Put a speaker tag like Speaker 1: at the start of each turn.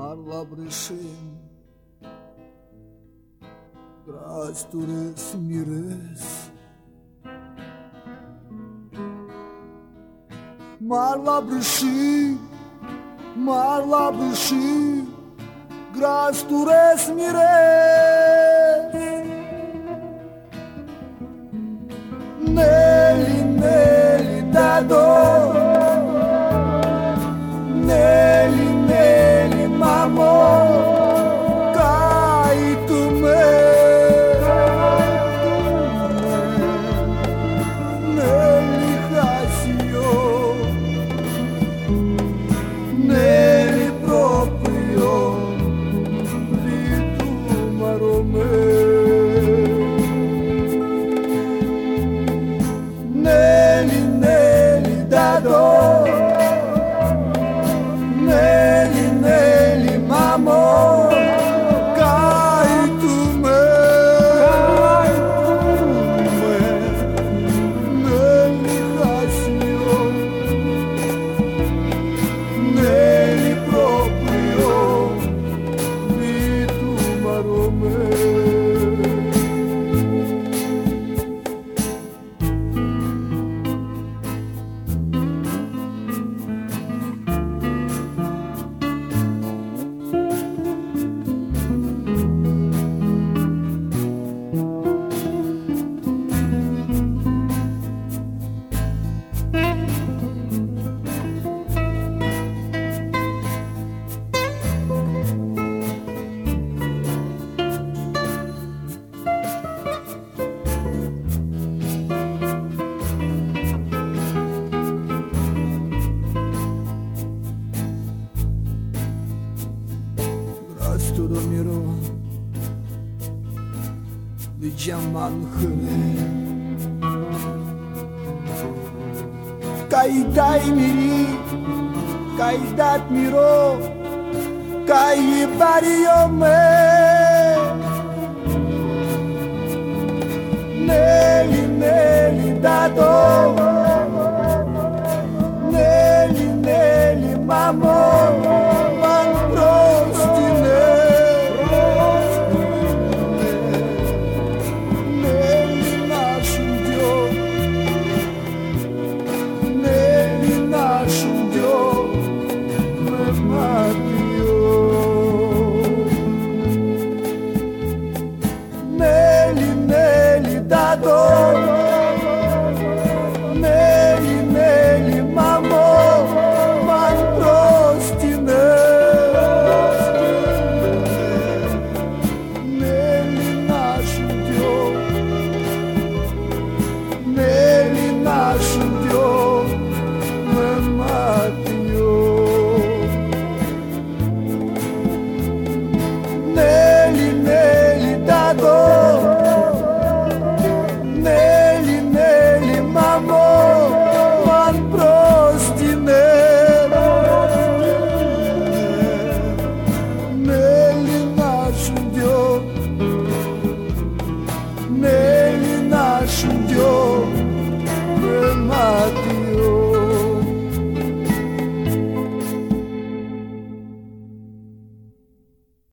Speaker 1: Marla brășim, grastures mires. Marla brășim, grastures mires. Neli, neli, dado, neli, neli, mamo, cai tu me, neli hasio, neli proprio, di tu marome. Neli, neli, dado, neli, neli, mamo, cai tu me, neli hasio, neli proprio, di tu marome. Todo miro di jaman khune kai dai miri kai dat miro kai bario me neli neli dado